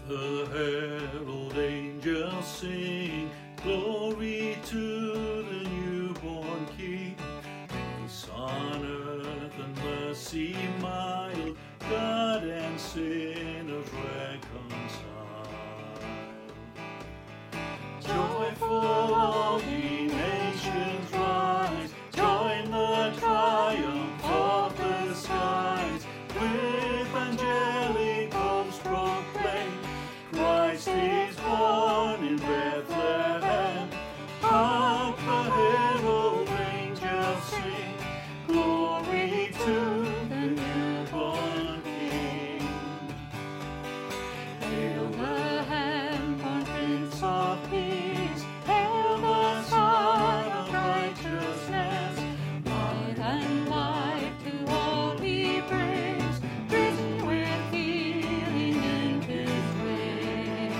The herald angels sing, glory to the newborn King. Peace on earth and mercy mild, God and sinners reconciled. Joyful all ye nations rise, join the triumph of the skies, with angelic hosts proclaim, Christ is born in Bethlehem. Hark the herald angels sing, glory to the newborn King. Hail the hand-born Prince of Peace, hail the Son of Righteousness, light and life to all he brings, risen with healing in his wings.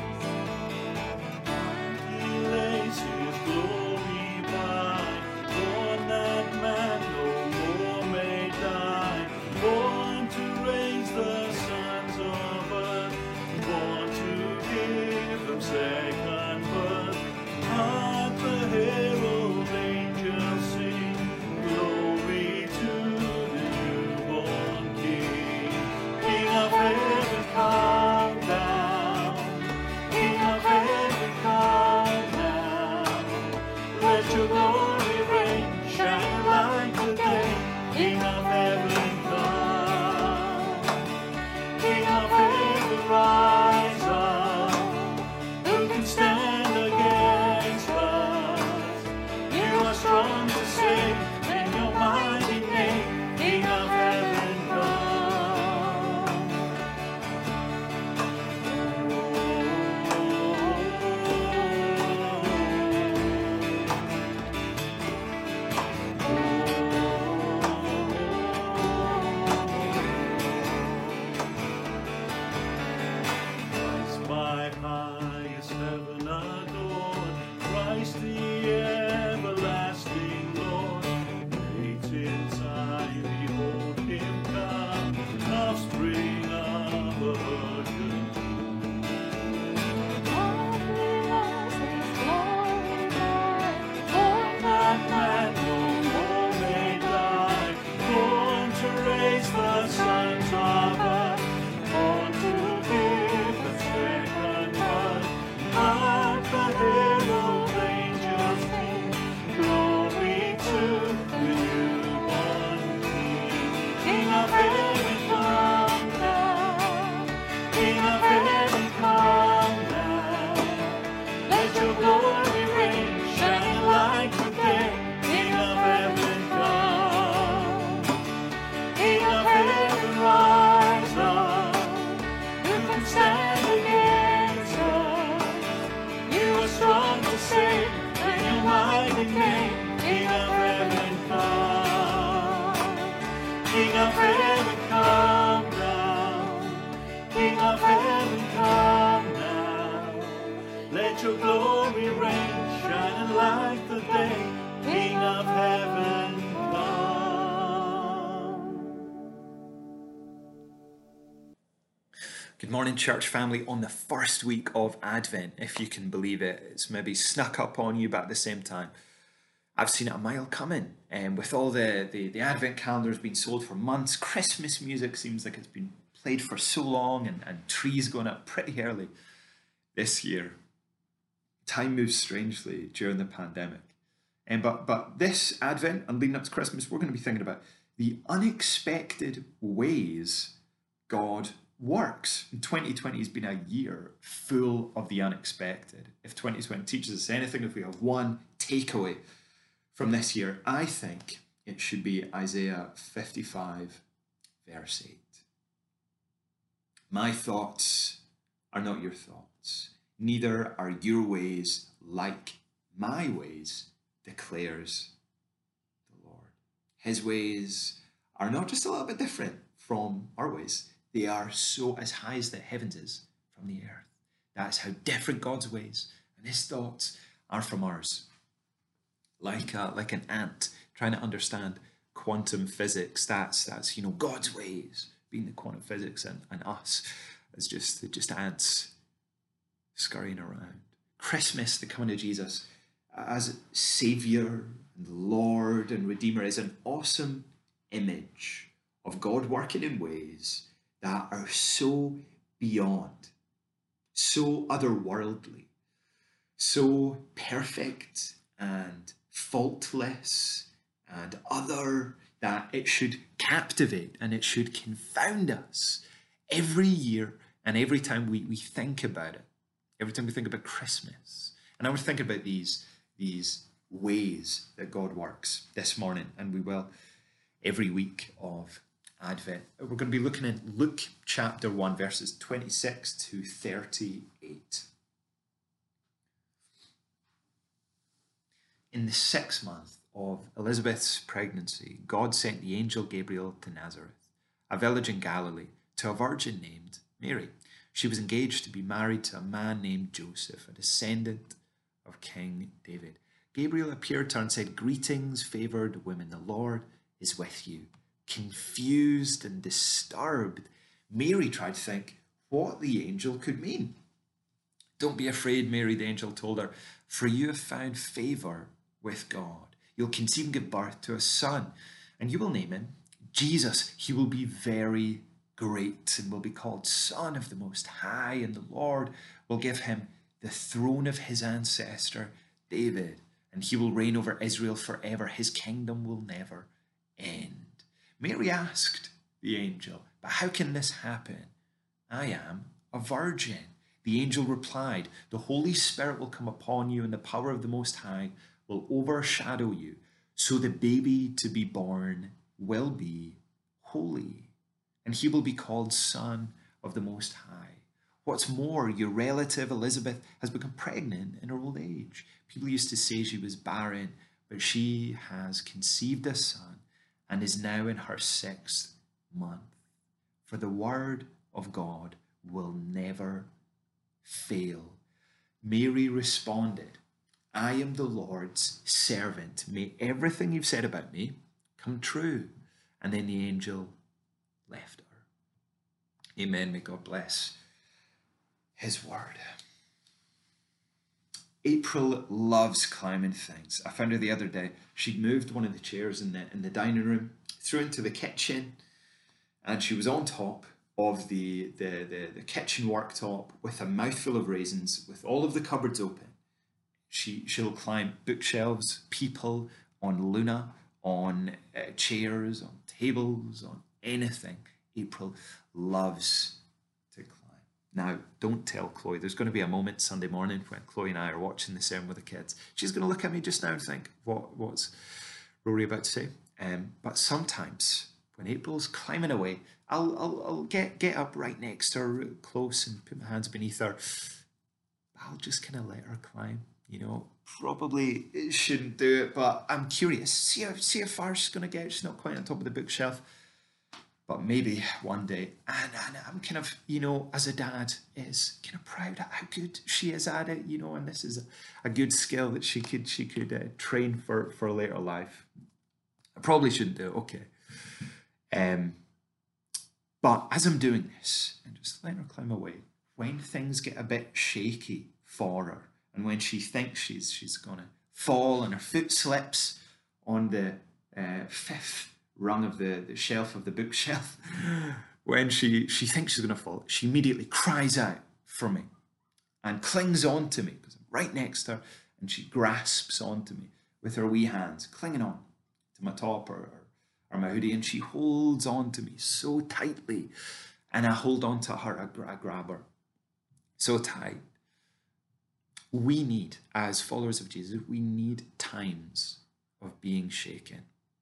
He lays his glory by, born that man no more may die, born to raise the sons of earth, born to give them second birth. Hark the herald angels sing, glory to the newborn King. King of heaven, come down. King of heaven, come down. Let your glory reign, shine like the day. King of heaven, come. King of heaven, rise up. Who can stand against us? You are strong to save in your mighty name. King of heaven, come. Christ by highest heaven adored, Christ the everlasting Lord. Late in time, behold him come, offspring of a virgin. Born that man no more may die, born to raise the sons of earth, born to give the second birth. Hark the herald angels sing, glory to the newborn King. King of heaven, come down. King of heaven, come down. Let your glory reign, shine like the day. King of heaven, come. King of heaven, rise up. Who can stand against us? You are strong to save in your mighty name. King of heaven, come. King of heaven, come down. King of heaven, come now. Let your glory reign, shining like the day. King of heaven, come. Good morning, church family, on the first week of Advent, if you can believe it. It's maybe snuck up on you, but at the same time, I've seen it a mile coming. And with all the Advent calendars being sold for months, Christmas music seems like it's been played for so long, and trees going up pretty early this year. Time moves strangely during the pandemic. But this Advent and leading up to Christmas, we're going to be thinking about the unexpected ways God works. 2020 has been a year full of the unexpected. If 2020 teaches us anything, if we have one takeaway from this year, I think it should be Isaiah 55, verse 8. My thoughts are not your thoughts, neither are your ways like my ways, declares the Lord. His ways are not just a little bit different from our ways. They are so as high as the heavens is from the earth. That's how different God's ways and his thoughts are from ours. Like an ant trying to understand quantum physics. That's God's ways being the quantum physics and us. as just ants scurrying around. Christmas, the coming of Jesus as Saviour and Lord and Redeemer, is an awesome image of God working in ways that are so beyond, so otherworldly, so perfect and faultless and other, that it should captivate and it should confound us every year and every time we think about it, every time we think about Christmas. And I was thinking about these ways that God works this morning, and we will every week of Advent. We're going to be looking at Luke chapter 1, verses 26 to 38. In the 6th month of Elizabeth's pregnancy, God sent the angel Gabriel to Nazareth, a village in Galilee, to a virgin named Mary. She was engaged to be married to a man named Joseph, a descendant of King David. Gabriel appeared to her and said, "Greetings, favored women, the Lord is with you." Confused and disturbed, Mary tried to think what the angel could mean. "Don't be afraid, Mary," the angel told her, "for you have found favor with God. You'll conceive and give birth to a son, and you will name him Jesus. He will be very great and will be called Son of the Most High, and the Lord will give him the throne of his ancestor David, and he will reign over Israel forever. His kingdom will never end." Mary asked the angel, "But how can this happen? I am a virgin." The angel replied, "The Holy Spirit will come upon you, and the power of the Most High will overshadow you. So the baby to be born will be holy, and he will be called Son of the Most High. What's more, your relative Elizabeth has become pregnant in her old age. People used to say she was barren, but she has conceived a son and is now in her 6th month. For the word of God will never fail." Mary responded, "I am the Lord's servant. May everything you've said about me come true." And then the angel left her. Amen. May God bless his word. April loves climbing things. I found her the other day. She'd moved one of the chairs in the dining room through into the kitchen, and she was on top of the kitchen worktop with a mouthful of raisins, with all of the cupboards open. She'll climb bookshelves, people, on Luna, on chairs, on tables, on anything. April loves to climb. Now, don't tell Chloe. There's going to be a moment Sunday morning when Chloe and I are watching the sermon with the kids. She's going to look at me just now and think, what's Rory about to say? But sometimes when April's climbing away, I'll get up right next to her, close, and put my hands beneath her. I'll just kind of let her climb. You know, probably shouldn't do it, but I'm curious. See how far she's going to get. She's not quite on top of the bookshelf, but maybe one day. And I'm kind of, you know, as a dad, is kind of proud at how good she is at it. You know, and this is a good skill that she could train for later life. I probably shouldn't do it. Okay. But as I'm doing this and just letting her climb away, when things get a bit shaky for her, and when she thinks she's gonna fall and her foot slips on the 5th rung of the shelf of the bookshelf, when she thinks she's gonna fall, she immediately cries out for me and clings on to me because I'm right next to her, and she grasps onto me with her wee hands, clinging on to my top or my hoodie, and she holds on to me so tightly, and I hold on to her, I grab her so tight. We need, as followers of Jesus, we need times of being shaken,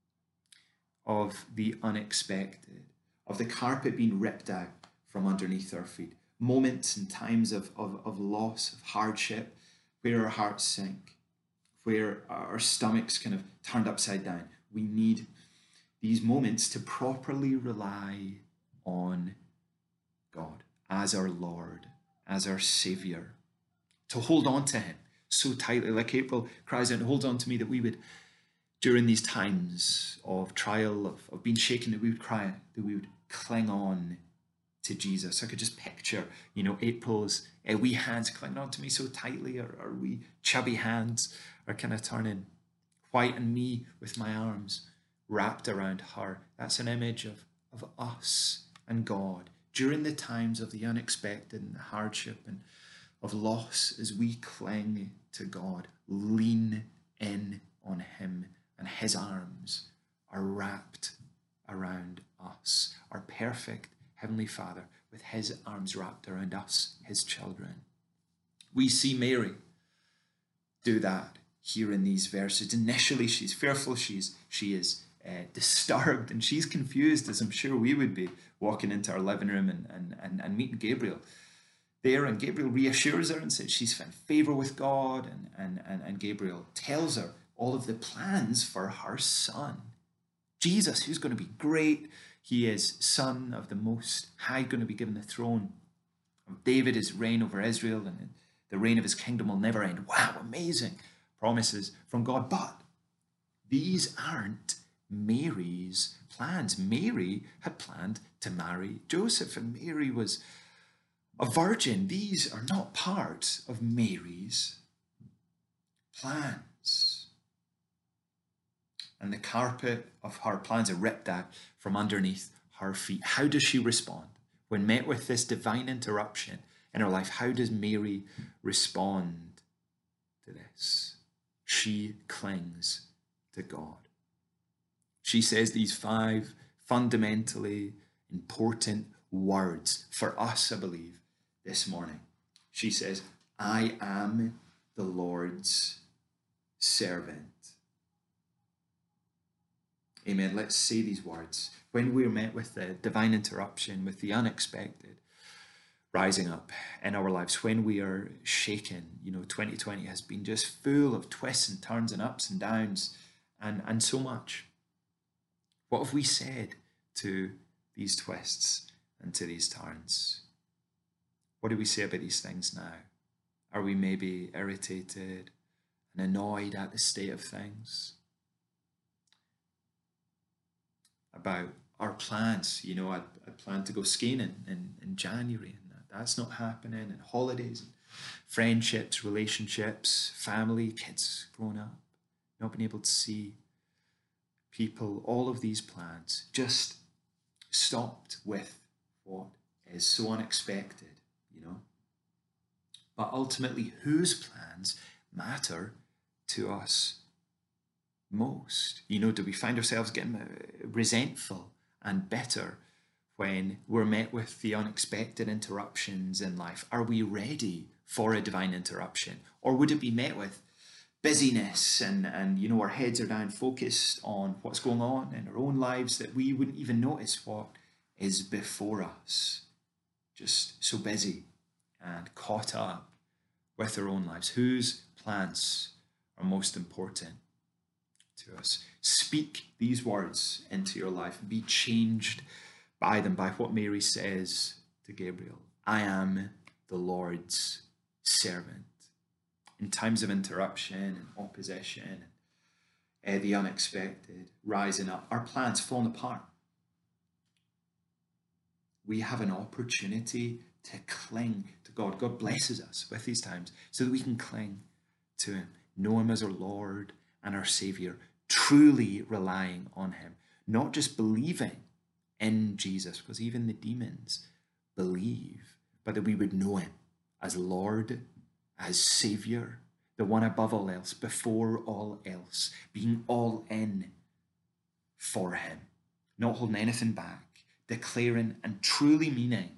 of the unexpected, of the carpet being ripped out from underneath our feet, moments and times of loss, of hardship, where our hearts sink, where our stomachs kind of turned upside down. We need these moments to properly rely on God as our Lord, as our Saviour, to hold on to him so tightly, like April cries out and holds on to me, that we would, during these times of trial, of being shaken, that we would cry out, that we would cling on to Jesus. I could just picture, April's wee hands clinging onto me so tightly, or wee chubby hands are kind of turning white, and me with my arms wrapped around her. That's an image of us and God during the times of the unexpected and the hardship and of loss, as we cling to God, lean in on him, and his arms are wrapped around us, our perfect Heavenly Father, with his arms wrapped around us, his children. We see Mary do that here in these verses. Initially, she's fearful, she is disturbed, and she's confused, as I'm sure we would be, walking into our living room and meeting Gabriel there. And Gabriel reassures her and says she's found favor with God, and Gabriel tells her all of the plans for her son, Jesus, who's going to be great. He is son of the Most High, going to be given the throne of David, his reign over Israel, and the reign of his kingdom will never end. Wow, amazing promises from God. But these aren't Mary's plans. Mary had planned to marry Joseph, and Mary was a virgin. These are not part of Mary's plans. And the carpet of her plans are ripped out from underneath her feet. How does she respond when met with this divine interruption in her life? How does Mary respond to this? She clings to God. She says these 5 fundamentally important words for us, I believe, this morning. She says, I am the Lord's servant. Amen. Let's say these words. When we're met with the divine interruption, with the unexpected rising up in our lives, when we are shaken, 2020 has been just full of twists and turns and ups and downs and so much. What have we said to these twists and to these turns? What do we say about these things now? Are we maybe irritated and annoyed at the state of things? About our plans, I planned to go skiing in January, and that's not happening, and holidays, and friendships, relationships, family, kids growing up, not being able to see people, all of these plans just stopped with what is so unexpected, But ultimately, whose plans matter to us most? Do we find ourselves getting resentful and bitter when we're met with the unexpected interruptions in life? Are we ready for a divine interruption? Or would it be met with busyness and our heads are down, focused on what's going on in our own lives, that we wouldn't even notice what is before us? Just so busy and caught up with our own lives. Whose plans are most important to us? Speak these words into your life and be changed by them, by what Mary says to Gabriel. I am the Lord's servant. In times of interruption and opposition, the unexpected rising up, our plans falling apart, we have an opportunity to cling to God. God blesses us with these times so that we can cling to him, know him as our Lord and our Savior, truly relying on him, not just believing in Jesus, because even the demons believe, but that we would know him as Lord, as Savior, the one above all else, before all else, being all in for him, not holding anything back, declaring and truly meaning,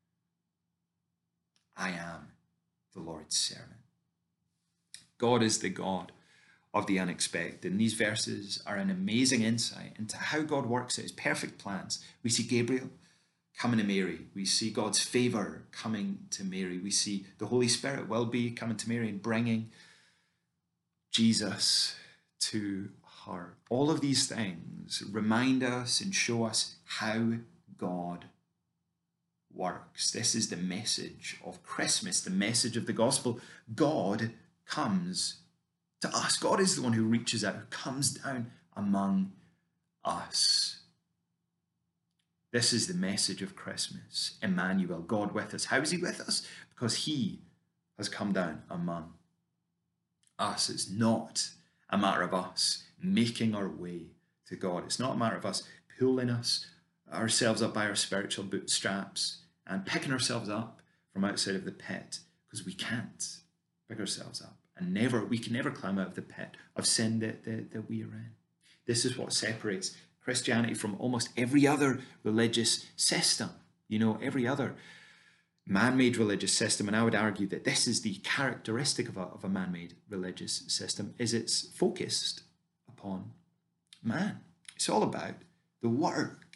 I am the Lord's servant. God is the God of the unexpected. And these verses are an amazing insight into how God works out his perfect plans. We see Gabriel coming to Mary. We see God's favor coming to Mary. We see the Holy Spirit will be coming to Mary and bringing Jesus to her. All of these things remind us and show us how God works. This is the message of Christmas, the message of the gospel. God comes to us. God is the one who reaches out, who comes down among us. This is the message of Christmas. Emmanuel, God with us. How is he with us? Because he has come down among us. It's not a matter of us making our way to God. It's not a matter of us pulling ourselves up by our spiritual bootstraps and picking ourselves up from outside of the pit, because we can't pick ourselves up, and we can never climb out of the pit of sin that we are in. This is what separates Christianity from almost every other religious system, every other man-made religious system. And I would argue that this is the characteristic of a man-made religious system, is it's focused upon man. It's all about the work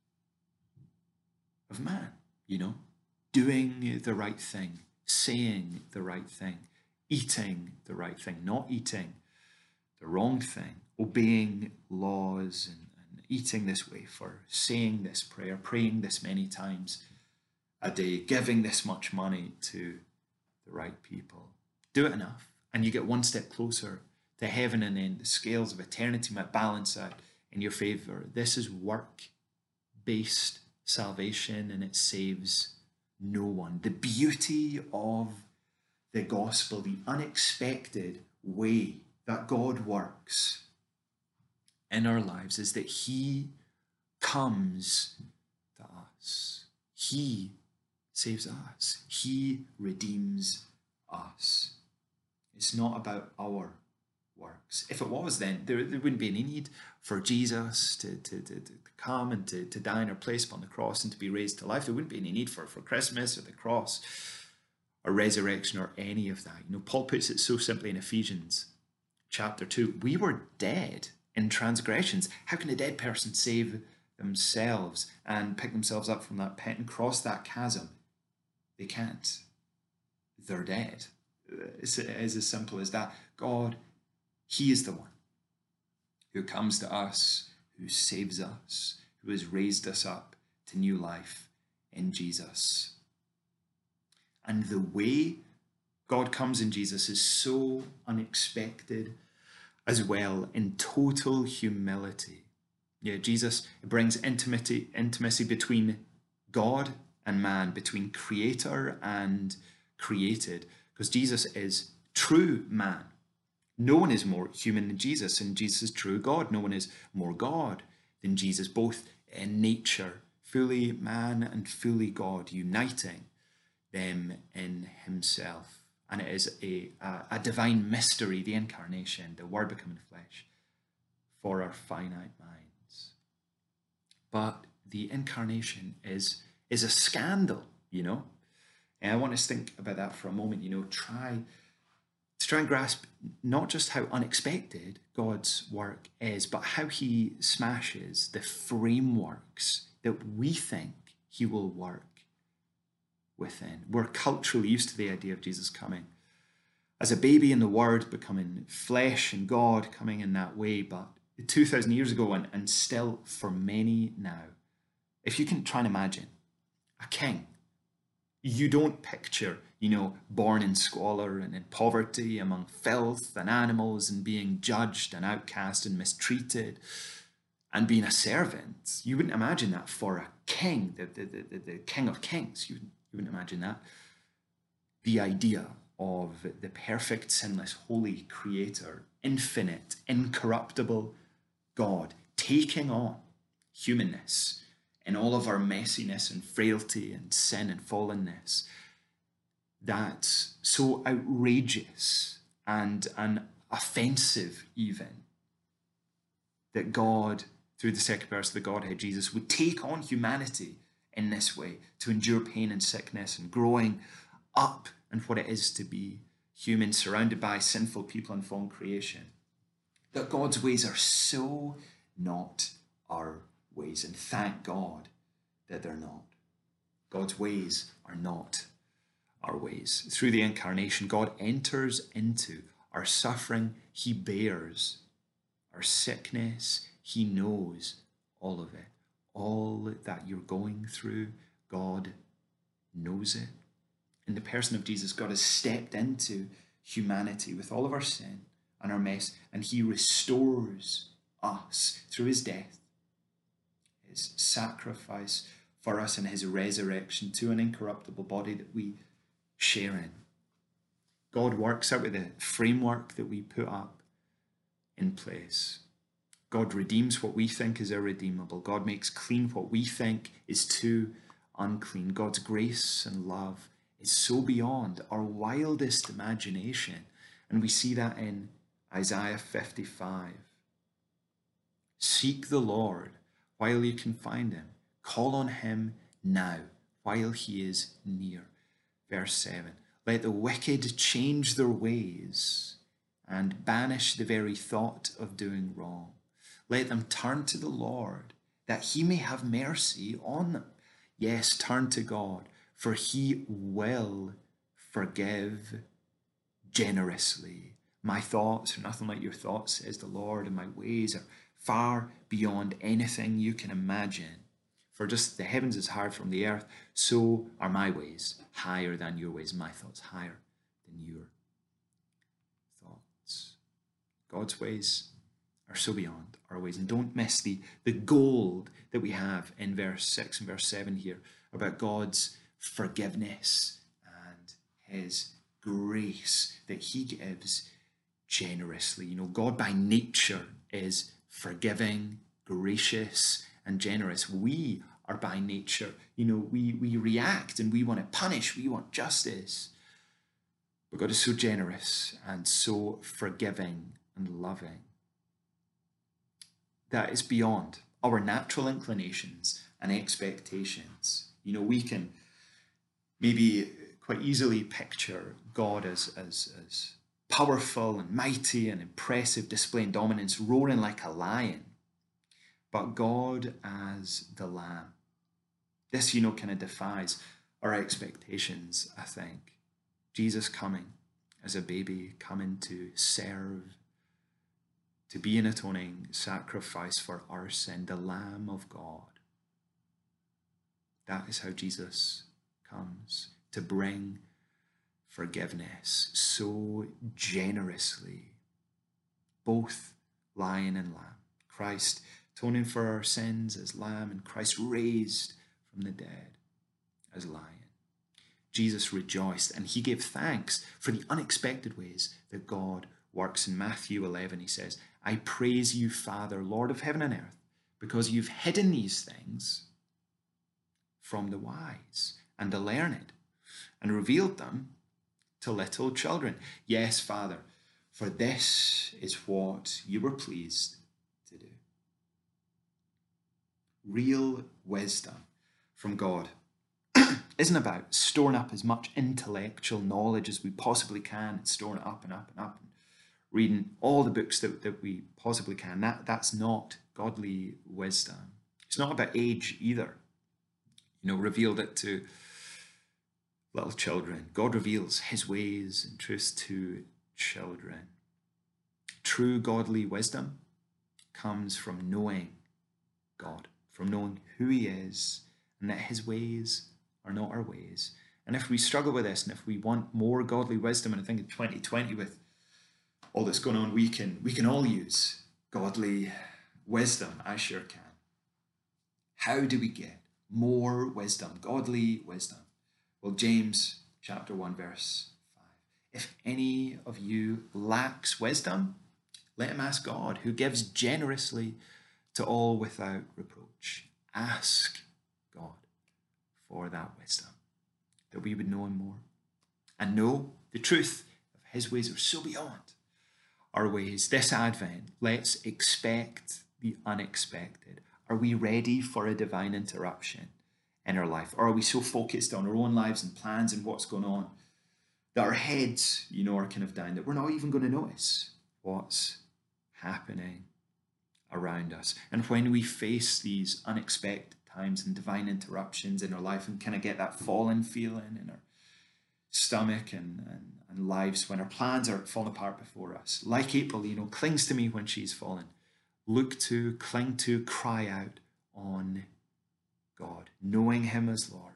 of man, doing the right thing, saying the right thing, eating the right thing, not eating the wrong thing, obeying laws and eating this wafer, saying this prayer, praying this many times a day, giving this much money to the right people. Do it enough, and you get one step closer to heaven, and then the scales of eternity might balance out in your favor. This is work-based salvation, and it saves no one. The beauty of the gospel, the unexpected way that God works in our lives, is that he comes to us. He saves us. He redeems us. It's not about our works. If it was, then there wouldn't be any need for Jesus to come and to die in our place upon the cross and to be raised to life. There wouldn't be any need for Christmas or the cross or resurrection or any of that. Paul puts it so simply in Ephesians chapter 2. We were dead in transgressions. How can a dead person save themselves and pick themselves up from that pit and cross that chasm? They can't. They're dead. It's as simple as that. God, he is the one who comes to us, who saves us, who has raised us up to new life in Jesus. And the way God comes in Jesus is so unexpected as well, in total humility. Jesus brings intimacy between God and man, between creator and created, because Jesus is true man. No one is more human than Jesus, and Jesus is true God. No one is more God than Jesus, both in nature, fully man and fully God, uniting them in himself. And it is a divine mystery, the incarnation, the Word becoming flesh for our finite minds. But the incarnation is a scandal, And I want us to think about that for a moment, try and grasp not just how unexpected God's work is, but how he smashes the frameworks that we think he will work within. We're culturally used to the idea of Jesus coming as a baby in the Word, becoming flesh and God coming in that way. But 2,000 years ago, and still for many now, if you can try and imagine a king, you don't picture, born in squalor and in poverty among filth and animals and being judged and outcast and mistreated and being a servant. You wouldn't imagine that for a king, the King of Kings. You wouldn't imagine that. The idea of the perfect, sinless, holy creator, infinite, incorruptible God taking on humanness in all of our messiness and frailty and sin and fallenness, that's so outrageous and offensive even, that God, through the second person of the Godhead, Jesus, would take on humanity in this way, to endure pain and sickness and growing up and what it is to be human, surrounded by sinful people and fallen creation. That God's ways are so not our ways, and thank God that they're not. God's ways are not our ways. Through the incarnation, God enters into our suffering. He bears our sickness. He knows all of it. All that you're going through, God knows it. In the person of Jesus, God has stepped into humanity with all of our sin and our mess, and he restores us through his death, his sacrifice for us and his resurrection to an incorruptible body that we share in. God works out with the framework that we put up in place. God redeems what we think is irredeemable. God makes clean what we think is too unclean. God's grace and love is so beyond our wildest imagination. And we see that in Isaiah 55. Seek the Lord while you can find him. Call on him now while he is near. Verse 7. Let the wicked change their ways and banish the very thought of doing wrong. Let them turn to the Lord, that he may have mercy on them. Yes, turn to God, for he will forgive generously. My thoughts are nothing like your thoughts, says the Lord, and my ways are far beyond anything you can imagine. For just the heavens is higher from the earth, so are my ways higher than your ways, my thoughts higher than your thoughts. God's ways are so beyond our ways. And don't miss the gold that we have in verse 6 and verse 7 here about God's forgiveness and his grace that he gives generously. You know, God by nature is forgiving, gracious, and generous. We are by nature, you know, we react and we want to punish, we want justice. But God is so generous and so forgiving and loving that is beyond our natural inclinations and expectations. You know, we can maybe quite easily picture God as powerful and mighty and impressive, displaying dominance, roaring like a lion. But God as the Lamb. This, you know, kind of defies our expectations, I think. Jesus coming as a baby, coming to serve, to be an atoning sacrifice for our sin, the Lamb of God. That is how Jesus comes, to bring forgiveness so generously, both lion and lamb. Christ atoning for our sins as lamb, and Christ raised from the dead as lion. Jesus rejoiced and he gave thanks for the unexpected ways that God works. In Matthew 11, he says, I praise you, Father, Lord of heaven and earth, because you've hidden these things from the wise and the learned and revealed them to little children. Yes, Father, for this is what you were pleased to do. Real wisdom from God isn't about storing up as much intellectual knowledge as we possibly can and storing it up and up and up and reading all the books that we possibly can. That's not godly wisdom. It's not about age either. You know, revealed it to little children. God reveals his ways and truths to children. True godly wisdom comes from knowing God, from knowing who he is and that his ways are not our ways. And if we struggle with this and if we want more godly wisdom, and I think in 2020 with all that's going on, we can all use godly wisdom. I sure can. How do we get more wisdom, godly wisdom? Well, James chapter 1, verse 5. If any of you lacks wisdom, let him ask God, who gives generously to all without reproach. Ask God for that wisdom, that we would know him more and know the truth of his ways are so beyond our ways. This Advent, let's expect the unexpected. Are we ready for a divine interruption in our life? Or are we so focused on our own lives and plans and what's going on that our heads, you know, are kind of down, that we're not even going to notice what's happening around us? And when we face these unexpected times and divine interruptions in our life and kind of get that fallen feeling in our stomach and lives, when our plans are falling apart before us, like April, you know, clings to me when she's fallen, look to, cling to, cry out on God, knowing him as Lord,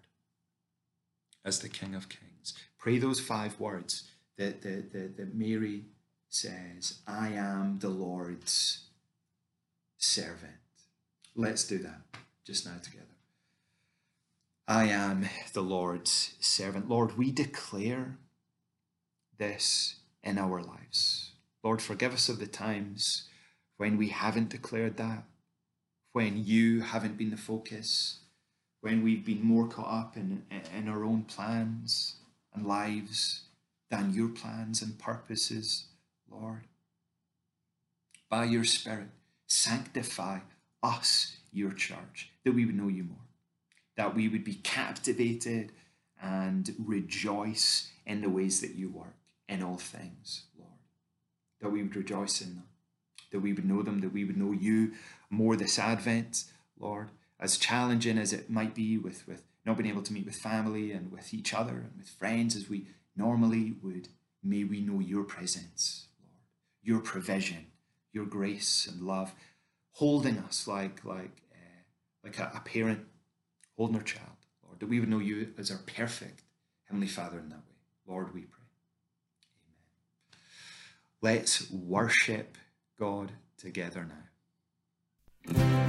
as the King of Kings. Pray those 5 words that Mary says, I am the Lord's servant. Let's do that. just now together. I am the Lord's servant. Lord, we declare this in our lives. Lord, forgive us of the times when we haven't declared that, when you haven't been the focus, when we've been more caught up in our own plans and lives than your plans and purposes, Lord. By your Spirit, sanctify us, your church, that we would know you more, that we would be captivated and rejoice in the ways that you work in all things, Lord, that we would rejoice in them, that we would know them, that we would know you more this Advent, Lord, as challenging as it might be with not being able to meet with family and with each other and with friends as we normally would. May we know your presence, Lord, your provision, your grace and love, holding us like a parent holding their child, Lord, that we would know you as our perfect Heavenly Father in that way. Lord, we pray. Amen. Let's worship God together now.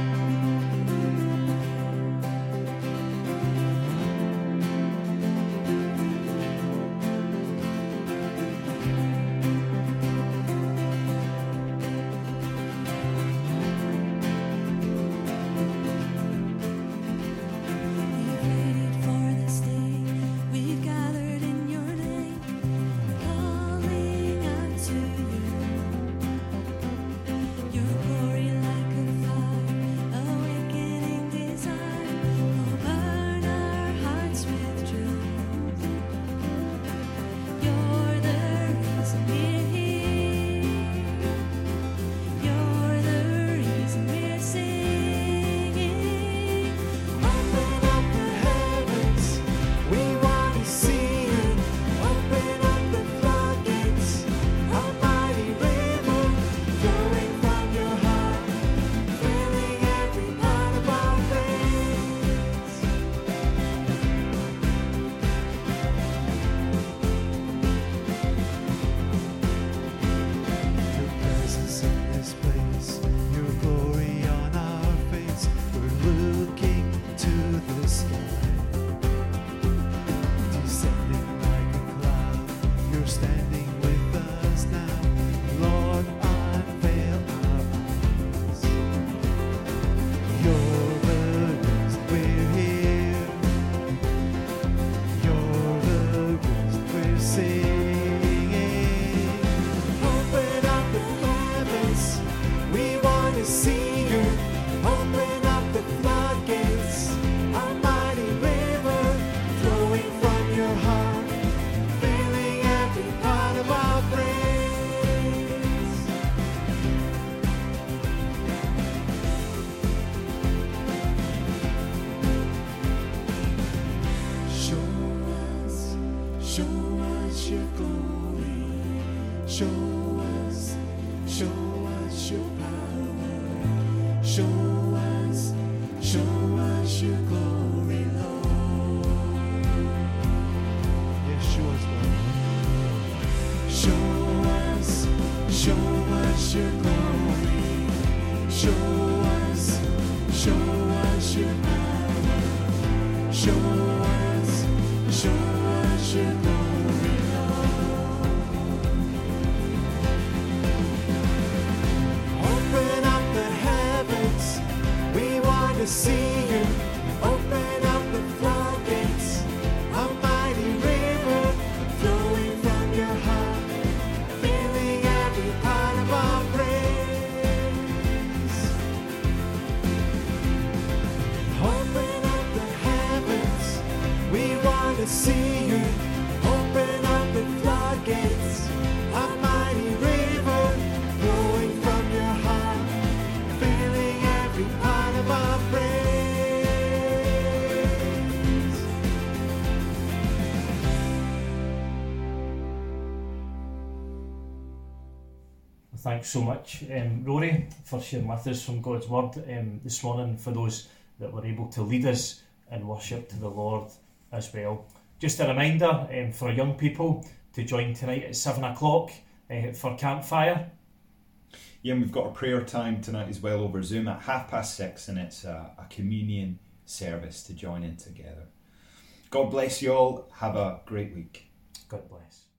Thanks so much, Rory, for sharing with us from God's Word this morning, for those that were able to lead us in worship to the Lord as well. Just a reminder for our young people to join tonight at 7 o'clock for Campfire. Yeah, and we've got a prayer time tonight as well over Zoom at 6:30, and it's a communion service to join in together. God bless you all. Have a great week. God bless.